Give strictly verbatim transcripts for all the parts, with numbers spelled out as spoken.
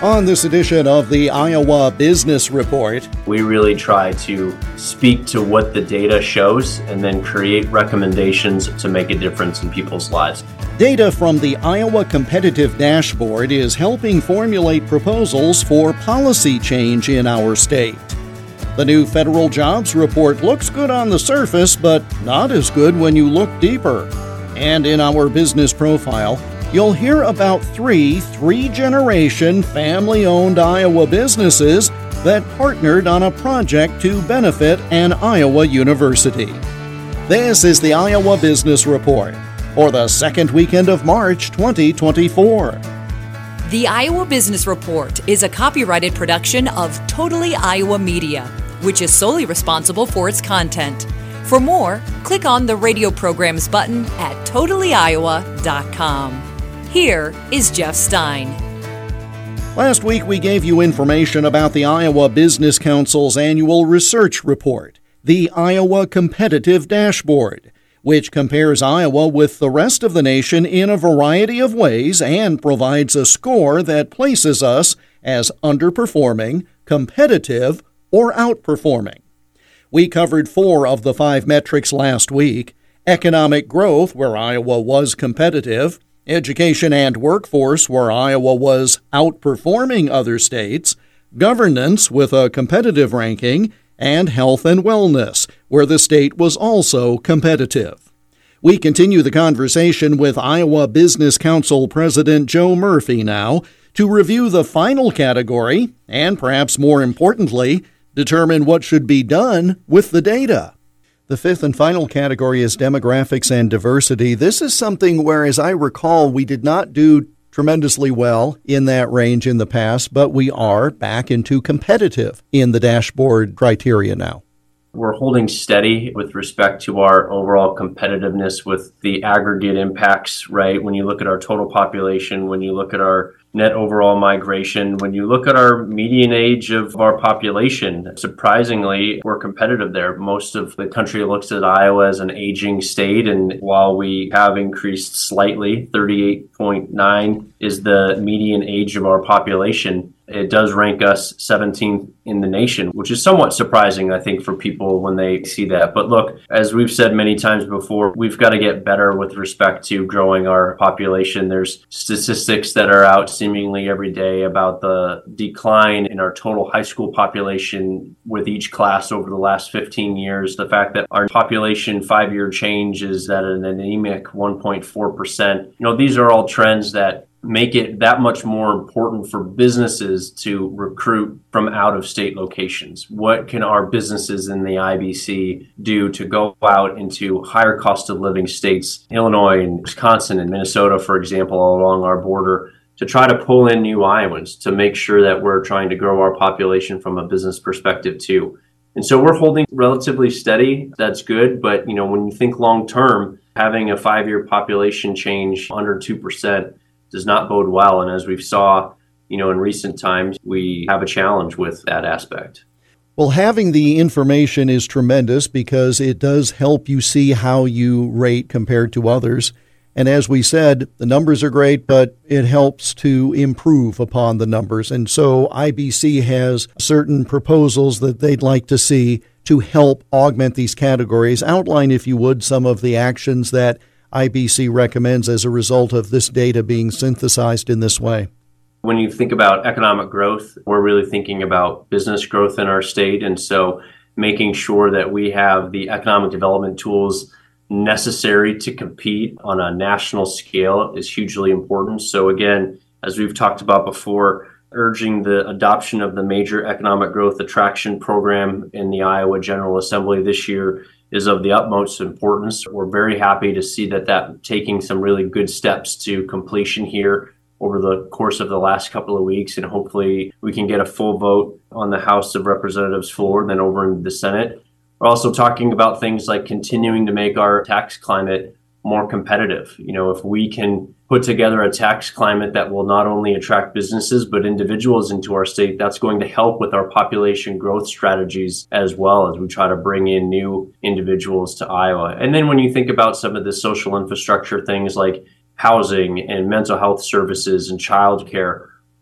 On this edition of the Iowa Business Report, we really try to speak to what the data shows and then create recommendations to make a difference in people's lives. Data from the Iowa Competitive Dashboard is helping formulate proposals for policy change in our state. The new federal jobs report looks good on the surface, but not as good when you look deeper. And in our business profile, you'll hear about three three-generation family-owned Iowa businesses that partnered on a project to benefit an Iowa university. This is the Iowa Business Report for the second weekend of March twenty twenty-four. The Iowa Business Report is a copyrighted production of Totally Iowa Media, which is solely responsible for its content. For more, click on the radio programs button at totally iowa dot com. Here is Jeff Stein. Last week, we gave you information about the Iowa Business Council's annual research report, the Iowa Competitive Dashboard, which compares Iowa with the rest of the nation in a variety of ways and provides a score that places us as underperforming, competitive, or outperforming. We covered four of the five metrics last week: economic growth, where Iowa was competitive; education and workforce, where Iowa was outperforming other states; governance, with a competitive ranking; and health and wellness, where the state was also competitive. We continue the conversation with Iowa Business Council President Joe Murphy now to review the final category and, perhaps more importantly, determine what should be done with the data. The fifth and final category is demographics and diversity. This is something where, as I recall, we did not do tremendously well in that range in the past, but we are back into competitive in the dashboard criteria now. We're holding steady with respect to our overall competitiveness with the aggregate impacts, right? When you look at our total population, when you look at our net overall migration, when you look at our median age of our population, surprisingly, we're competitive there. Most of the country looks at Iowa as an aging state, and while we have increased slightly, thirty-eight point nine is the median age of our population, it does rank us seventeenth in the nation, which is somewhat surprising, I think, for people when they see that. But look, as we've said many times before, we've got to get better with respect to growing our population. There's statistics that are out seemingly every day about the decline in our total high school population with each class over the last fifteen years. The fact that our population five-year change is at an anemic one point four percent. You know, these are all trends that make it that much more important for businesses to recruit from out-of-state locations. What can our businesses in the I B C do to go out into higher cost of living states, Illinois and Wisconsin and Minnesota, for example, along our border, to try to pull in new Iowans, to make sure that we're trying to grow our population from a business perspective too. And so we're holding relatively steady. That's good. But, you know, when you think long term, having a five-year population change under two percent does not bode well. And as we've saw, you know, in recent times, we have a challenge with that aspect. Well, having the information is tremendous because it does help you see how you rate compared to others. And as we said, the numbers are great, but it helps to improve upon the numbers. And so I B C has certain proposals that they'd like to see to help augment these categories. Outline, if you would, some of the actions that I B C recommends as a result of this data being synthesized in this way. When you think about economic growth, we're really thinking about business growth in our state. And so making sure that we have the economic development tools necessary to compete on a national scale is hugely important. So again, as we've talked about before, urging the adoption of the Major Economic Growth Attraction Program in the Iowa General Assembly this year is of the utmost importance. We're very happy to see that that taking some really good steps to completion here over the course of the last couple of weeks, and hopefully we can get a full vote on the House of Representatives floor and then over in the Senate. We're also talking about things like continuing to make our tax climate more competitive. You know, if we can put together a tax climate that will not only attract businesses but individuals into our state, that's going to help with our population growth strategies as well as we try to bring in new individuals to Iowa. And then when you think about some of the social infrastructure things like housing and mental health services and childcare,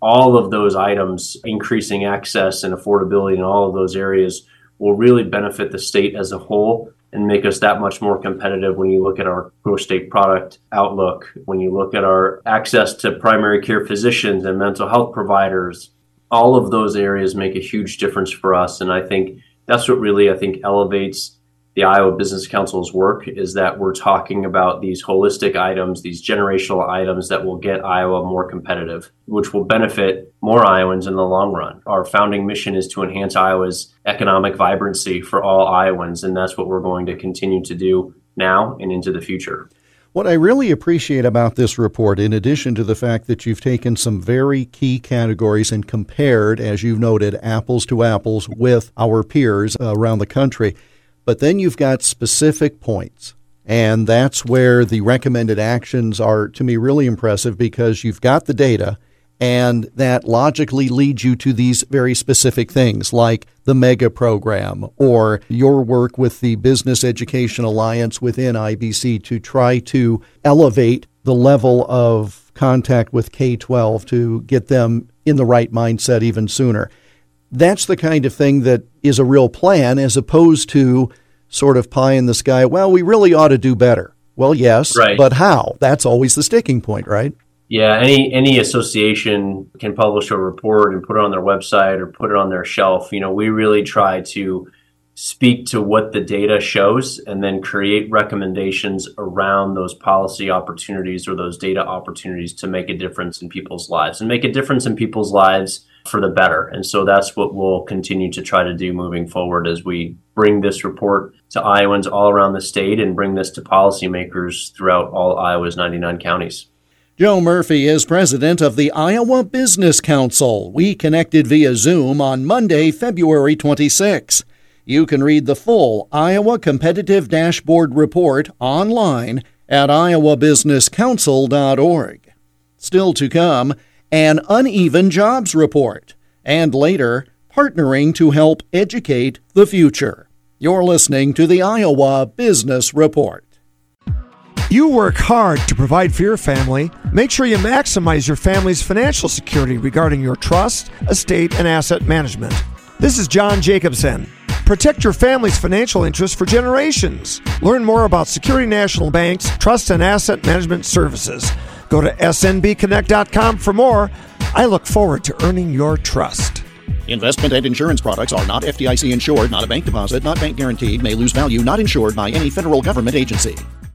all of those items, increasing access and affordability in all of those areas, will really benefit the state as a whole and make us that much more competitive when you look at our gross state product outlook, when you look at our access to primary care physicians and mental health providers. All of those areas make a huge difference for us. And I think that's what really, I think, elevates the Iowa Business Council's work, is that we're talking about these holistic items, these generational items that will get Iowa more competitive, which will benefit more Iowans in the long run. Our founding mission is to enhance Iowa's economic vibrancy for all Iowans, and that's what we're going to continue to do now and into the future. What I really appreciate about this report, in addition to the fact that you've taken some very key categories and compared, as you've noted, apples to apples with our peers around the country, but then you've got specific points. And that's where the recommended actions are, to me, really impressive, because you've got the data, and that logically leads you to these very specific things like the MEGA program or your work with the Business Education Alliance within I B C to try to elevate the level of contact with K twelve to get them in the right mindset even sooner. That's the kind of thing that is a real plan, as opposed to sort of pie in the sky, well, we really ought to do better. Well, yes, right. But how? That's always the sticking point, right? Yeah, any any association can publish a report and put it on their website or put it on their shelf. You know, we really try to speak to what the data shows and then create recommendations around those policy opportunities or those data opportunities to make a difference in people's lives and make a difference in people's lives for the better. And so that's what we'll continue to try to do moving forward as we bring this report to Iowans all around the state and bring this to policymakers throughout all Iowa's ninety-nine counties. Joe Murphy is president of the Iowa Business Council. We connected via Zoom on Monday, February twenty-sixth. You can read the full Iowa Competitive Dashboard report online at iowa business council dot org. Still to come, an uneven jobs report, and later, partnering to help educate the future. You're listening to the Iowa Business Report. You work hard to provide for your family. Make sure you maximize your family's financial security regarding your trust, estate, and asset management. This is John Jacobson. Protect your family's financial interests for generations. Learn more about Security National Bank's trust and asset management services. Go to S N B connect dot com for more. I look forward to earning your trust. Investment and insurance products are not F D I C insured, not a bank deposit, not bank guaranteed, may lose value, not insured by any federal government agency.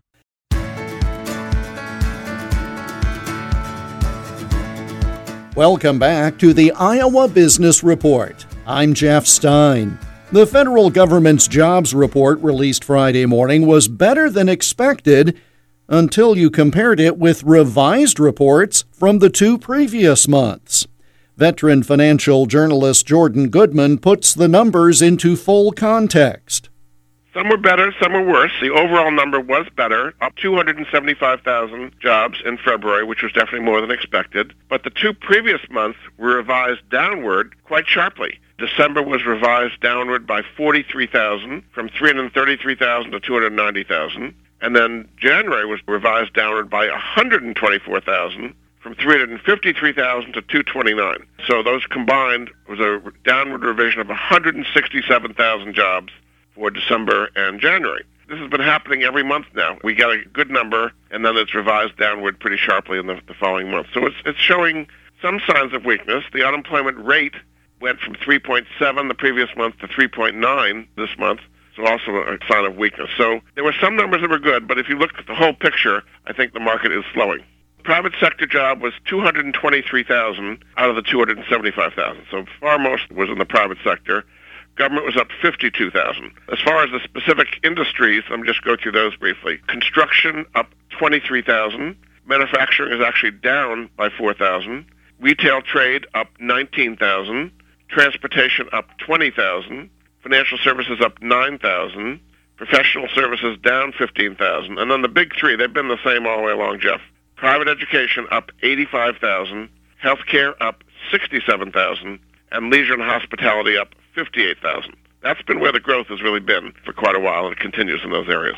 Welcome back to the Iowa Business Report. I'm Jeff Stein. The federal government's jobs report released Friday morning was better than expected until you compared it with revised reports from the two previous months. Veteran financial journalist Jordan Goodman puts the numbers into full context. Some were better, some were worse. The overall number was better, up two hundred seventy-five thousand jobs in February, which was definitely more than expected. But the two previous months were revised downward quite sharply. December was revised downward by forty-three thousand, from three hundred thirty-three thousand to two hundred ninety thousand. And then January was revised downward by one hundred twenty-four thousand, from three hundred fifty-three thousand to two hundred twenty-nine. So those combined was a downward revision of one hundred sixty-seven thousand jobs for December and January. This has been happening every month now. We get a good number, and then it's revised downward pretty sharply in the, the following month. So it's, it's showing some signs of weakness. The unemployment rate went from three point seven the previous month to three point nine this month. So also a sign of weakness. So there were some numbers that were good, but if you look at the whole picture, I think the market is slowing. Private sector job was two hundred twenty-three thousand out of the two hundred seventy-five thousand. So far most was in the private sector. Government was up fifty-two thousand. As far as the specific industries, let me just go through those briefly. Construction up twenty-three thousand. Manufacturing is actually down by four thousand. Retail trade up nineteen thousand. Transportation up twenty thousand. Financial services up nine thousand. Professional services down fifteen thousand. And then the big three, they've been the same all the way along, Jeff. Private education up eighty-five thousand. Healthcare up sixty-seven thousand. And leisure and hospitality up fifty-eight thousand. That's been where the growth has really been for quite a while, and it continues in those areas.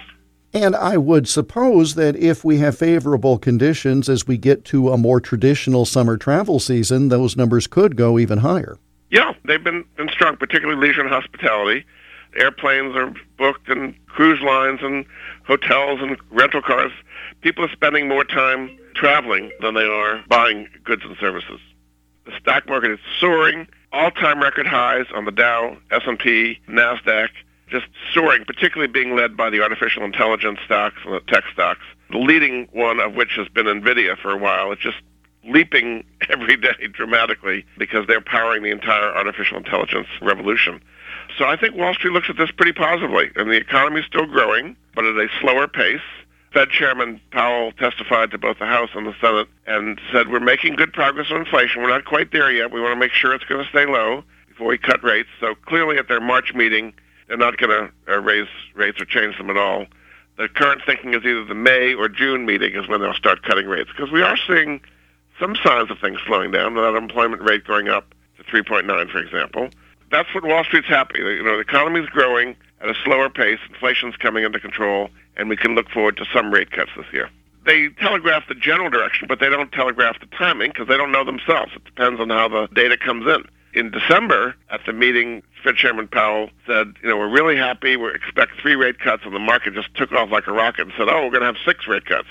And I would suppose that if we have favorable conditions as we get to a more traditional summer travel season, those numbers could go even higher. Yeah, they've been, been strong, particularly leisure and hospitality. Airplanes are booked and cruise lines and hotels and rental cars. People are spending more time traveling than they are buying goods and services. The stock market is soaring, all-time record highs on the Dow, S and P, NASDAQ, just soaring, particularly being led by the artificial intelligence stocks and the tech stocks, the leading one of which has been NVIDIA for a while. It's just leaping every day dramatically because they're powering the entire artificial intelligence revolution. So I think Wall Street looks at this pretty positively, and the economy is still growing, but at a slower pace. Fed Chairman Powell testified to both the House and the Senate and said, we're making good progress on inflation. We're not quite there yet. We want to make sure it's going to stay low before we cut rates. So clearly at their March meeting, they're not going to uh, raise rates or change them at all. The current thinking is either the May or June meeting is when they'll start cutting rates, because we are seeing some signs of things slowing down, that unemployment rate going up to three point nine, for example. That's what Wall Street's happy. You know, the economy's growing at a slower pace, inflation's coming under control, and we can look forward to some rate cuts this year. They telegraph the general direction, but they don't telegraph the timing because they don't know themselves. It depends on how the data comes in. In December, at the meeting, Fed Chairman Powell said, you know, we're really happy, we expect three rate cuts, and the market just took off like a rocket and said, oh, we're going to have six rate cuts.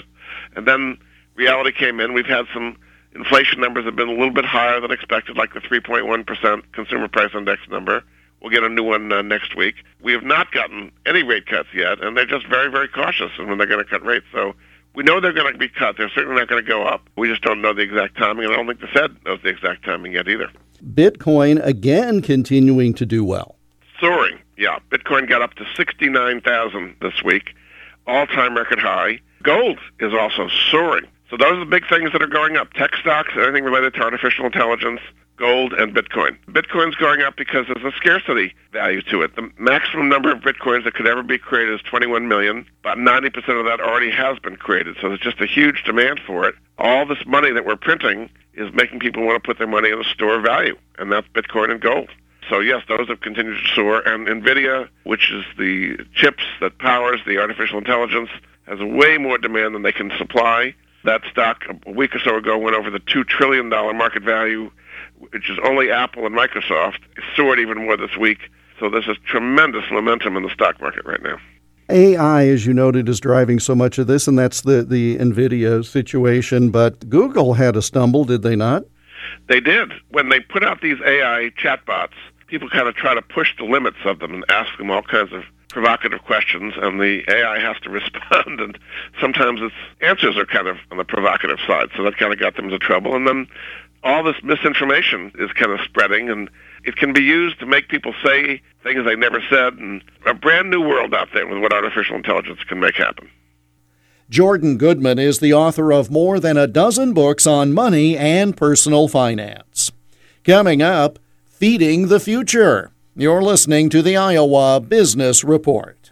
And then reality came in. We've had some inflation numbers have been a little bit higher than expected, like the three point one percent Consumer Price Index number. We'll get a new one uh, next week. We have not gotten any rate cuts yet, and they're just very, very cautious in when they're going to cut rates. So we know they're going to be cut. They're certainly not going to go up. We just don't know the exact timing, and I don't think the Fed knows the exact timing yet either. Bitcoin, again, continuing to do well. Soaring, yeah. Bitcoin got up to sixty-nine thousand this week, all-time record high. Gold is also soaring. So those are the big things that are going up. Tech stocks, anything related to artificial intelligence, gold, and Bitcoin. Bitcoin's going up because there's a scarcity value to it. The maximum number of Bitcoins that could ever be created is twenty-one million. About ninety percent of that already has been created. So there's just a huge demand for it. All this money that we're printing is making people want to put their money in a store of value, and that's Bitcoin and gold. So yes, those have continued to soar. And NVIDIA, which is the chips that powers the artificial intelligence, has way more demand than they can supply. That stock a week or so ago went over the two trillion dollars market value, which is only Apple and Microsoft. It soared even more this week. So there's a tremendous momentum in the stock market right now. A I, as you noted, is driving so much of this, and that's the, the NVIDIA situation. But Google had a stumble, did they not? They did. When they put out these A I chatbots, people kind of try to push the limits of them and ask them all kinds of provocative questions, and the A I has to respond, and sometimes its answers are kind of on the provocative side, so that kind of got them into trouble. And then all this misinformation is kind of spreading, and it can be used to make people say things they never said, and a brand new world out there with what artificial intelligence can make happen. Jordan Goodman is the author of more than a dozen books on money and personal finance. Coming up, Feeding the Future. You're listening to the Iowa Business Report.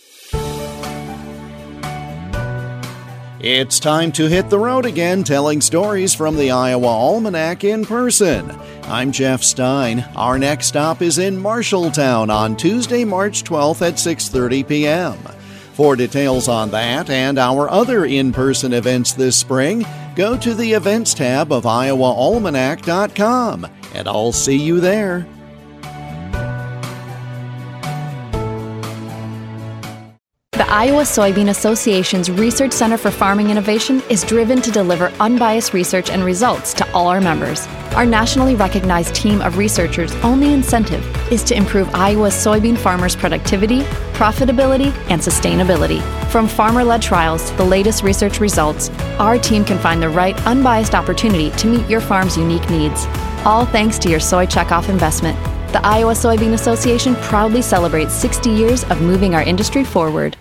It's time to hit the road again, telling stories from the Iowa Almanac in person. I'm Jeff Stein. Our next stop is in Marshalltown on Tuesday, March twelfth at six thirty p.m. For details on that and our other in-person events this spring, go to the Events tab of iowa almanac dot com, and I'll see you there. The Iowa Soybean Association's Research Center for Farming Innovation is driven to deliver unbiased research and results to all our members. Our nationally recognized team of researchers' only incentive is to improve Iowa's soybean farmers' productivity, profitability, and sustainability. From farmer-led trials to the latest research results, our team can find the right unbiased opportunity to meet your farm's unique needs. All thanks to your soy checkoff investment. The Iowa Soybean Association proudly celebrates sixty years of moving our industry forward.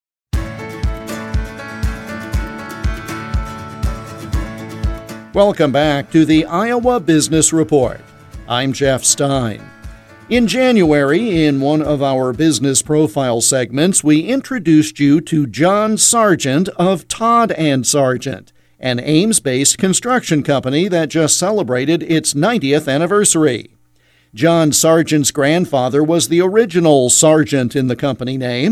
Welcome back to the Iowa Business Report. I'm Jeff Stein. In January, in one of our business profile segments, we introduced you to John Sargent of Todd and Sargent, an Ames-based construction company that just celebrated its ninetieth anniversary. John Sargent's grandfather was the original Sargent in the company name,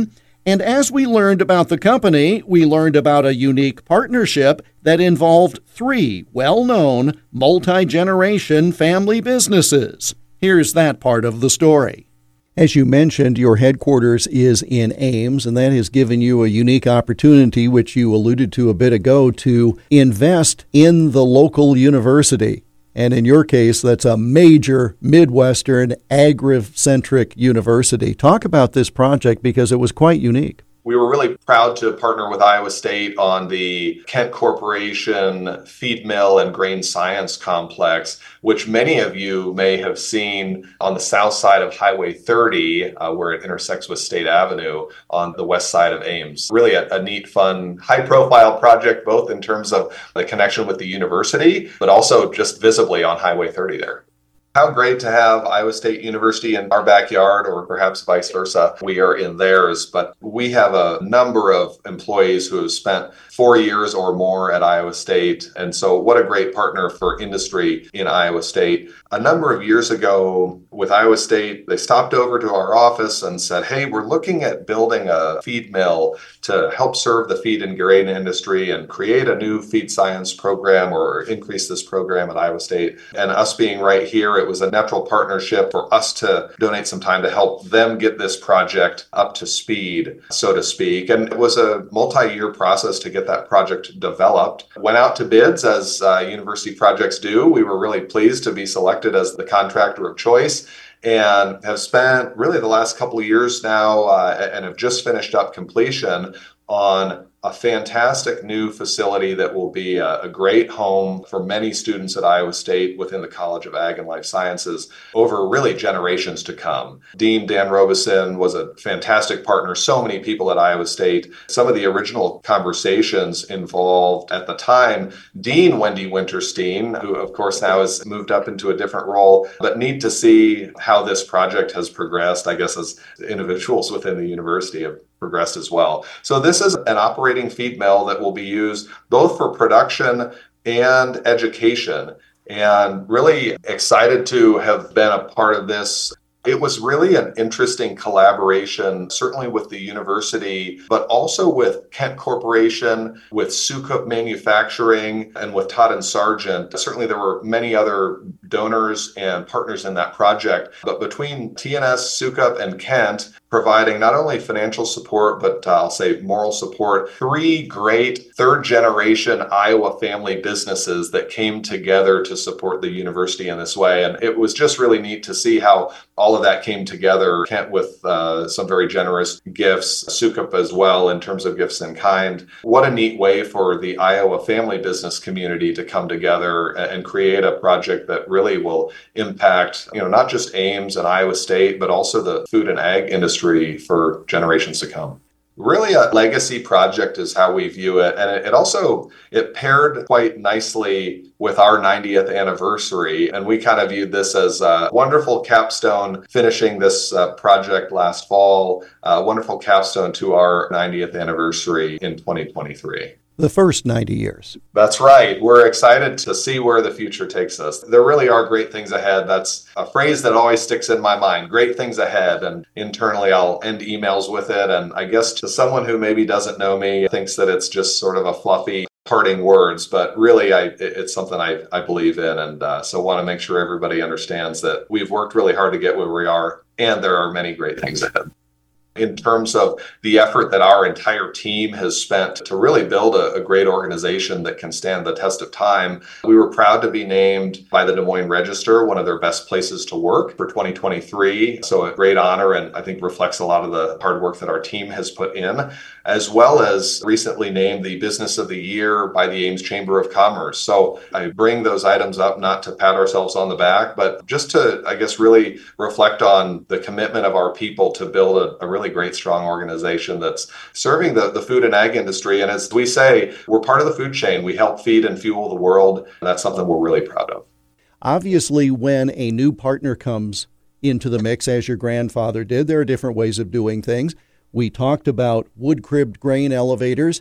And as we learned about the company, we learned about a unique partnership that involved three well-known multi-generation family businesses. Here's that part of the story. As you mentioned, your headquarters is in Ames, and that has given you a unique opportunity, which you alluded to a bit ago, to invest in the local university. And in your case, that's a major Midwestern agri-centric university. Talk about this project because it was quite unique. We were really proud to partner with Iowa State on the Kent Corporation feed mill and grain science complex, which many of you may have seen on the south side of Highway thirty, uh, where it intersects with State Avenue on the west side of Ames. Really a, a neat, fun, high-profile project, both in terms of the connection with the university, but also just visibly on Highway thirty there. How great to have Iowa State University in our backyard, or perhaps vice versa. We are in theirs, but we have a number of employees who have spent four years or more at Iowa State. And so what a great partner for industry in Iowa State. A number of years ago with Iowa State, they stopped over to our office and said, hey, we're looking at building a feed mill to help serve the feed and grain industry and create a new feed science program or increase this program at Iowa State. And us being right here, it was a natural partnership for us to donate some time to help them get this project up to speed, so to speak. And it was a multi-year process to get that project developed. Went out to bids, as uh, university projects do. We were really pleased to be selected as the contractor of choice, and have spent really the last couple of years now uh, and have just finished up completion on a fantastic new facility that will be a, a great home for many students at Iowa State within the College of Ag and Life Sciences over really generations to come. Dean Dan Robeson was a fantastic partner. So many people at Iowa State. Some of the original conversations involved at the time Dean Wendy Winterstein, who of course now has moved up into a different role, but neat to see how this project has progressed, I guess, as individuals within the university have progressed as well. So this is an operating feed mill that will be used both for production and education, and really excited to have been a part of this. It was really an interesting collaboration, certainly with the university, but also with Kent Corporation, with Sukup Manufacturing, and with Todd and Sargent. Certainly there were many other donors and partners in that project, but between T N S, Sukup, and Kent, providing not only financial support, but uh, I'll say moral support, three great third-generation Iowa family businesses that came together to support the university in this way. And it was just really neat to see how all of that came together. Kent with uh, some very generous gifts, Sukup as well in terms of gifts in kind. What a neat way for the Iowa family business community to come together and create a project that really will impact, you know, not just Ames and Iowa State, but also the food and ag industry for generations to come. Really a legacy project is how we view it. And it, it also, it paired quite nicely with our ninetieth anniversary. And we kind of viewed this as a wonderful capstone, finishing this uh, project last fall, a wonderful capstone to our ninetieth anniversary in twenty twenty-three. The first ninety years. That's right. We're excited to see where the future takes us. There really are great things ahead. That's a phrase that always sticks in my mind. Great things ahead. And internally, I'll end emails with it. And I guess to someone who maybe doesn't know me, thinks that it's just sort of a fluffy parting words, but really I, it's something I, I believe in. And uh, so want to make sure everybody understands that we've worked really hard to get where we are, and there are many great things ahead. In terms of the effort that our entire team has spent to really build a, a great organization that can stand the test of time, we were proud to be named by the Des Moines Register one of their best places to work for twenty twenty-three. So a great honor, and I think reflects a lot of the hard work that our team has put in, as well as recently named the Business of the Year by the Ames Chamber of Commerce. So I bring those items up not to pat ourselves on the back, but just to, I guess, really reflect on the commitment of our people to build a, a really great, strong organization that's serving the, the food and ag industry. And as we say, we're part of the food chain. We help feed and fuel the world. And that's something we're really proud of. Obviously, when a new partner comes into the mix, as your grandfather did, there are different ways of doing things. We talked about wood-cribbed grain elevators.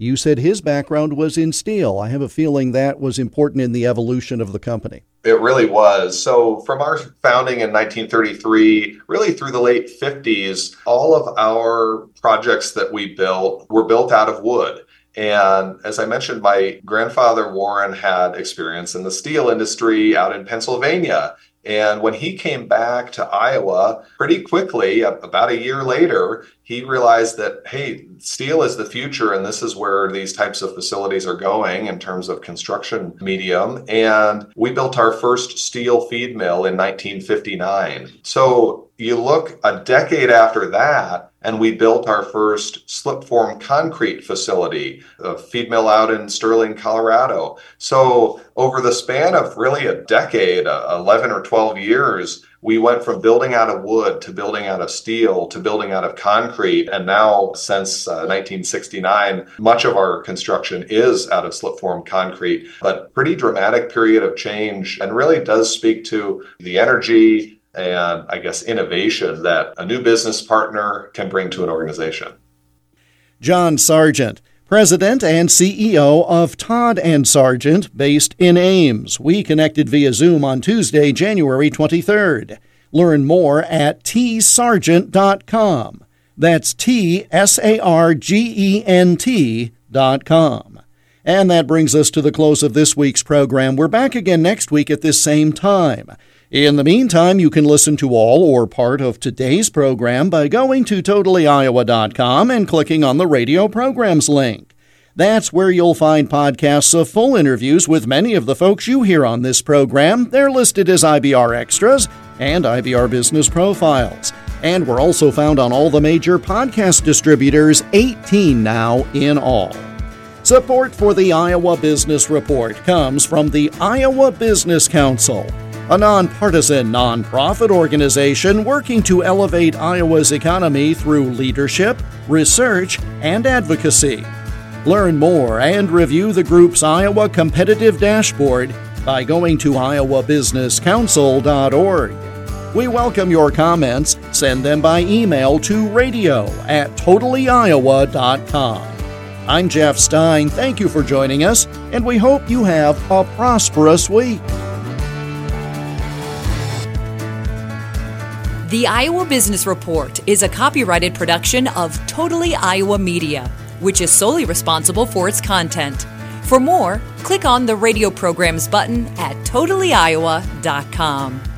You said his background was in steel. I have a feeling that was important in the evolution of the company. It really was. So from our founding in nineteen thirty-three, really through the late fifties, all of our projects that we built were built out of wood. And as I mentioned, my grandfather Warren had experience in the steel industry out in Pennsylvania. And when he came back to Iowa, pretty quickly, about a year later, he realized that, hey, steel is the future, and this is where these types of facilities are going in terms of construction medium. And we built our first steel feed mill in nineteen fifty-nine. So you look a decade after that, and we built our first slip-form concrete facility, a feed mill out in Sterling, Colorado. So over the span of really a decade, eleven or twelve years, we went from building out of wood to building out of steel to building out of concrete. And now, since uh, nineteen sixty-nine, much of our construction is out of slip-form concrete. But pretty dramatic period of change, and really does speak to the energy and, I guess, innovation that a new business partner can bring to an organization. John Sargent, President and C E O of Todd and Sargent, based in Ames. We connected via Zoom on Tuesday, January twenty-third. Learn more at t sargent dot com. That's T S A R G E N T dot com. And that brings us to the close of this week's program. We're back again next week at this same time. In the meantime, you can listen to all or part of today's program by going to totally iowa dot com and clicking on the radio programs link. That's where you'll find podcasts of full interviews with many of the folks you hear on this program. They're listed as I B R Extras and I B R Business Profiles. And we're also found on all the major podcast distributors, eighteen now in all. Support for the Iowa Business Report comes from the Iowa Business Council, a nonpartisan, nonprofit organization working to elevate Iowa's economy through leadership, research, and advocacy. Learn more and review the group's Iowa Competitive Dashboard by going to iowa business council dot org. We welcome your comments. Send them by email to radio at totally iowa dot com. I'm Jeff Stein. Thank you for joining us, and we hope you have a prosperous week. The Iowa Business Report is a copyrighted production of Totally Iowa Media, which is solely responsible for its content. For more, click on the radio programs button at totally iowa dot com.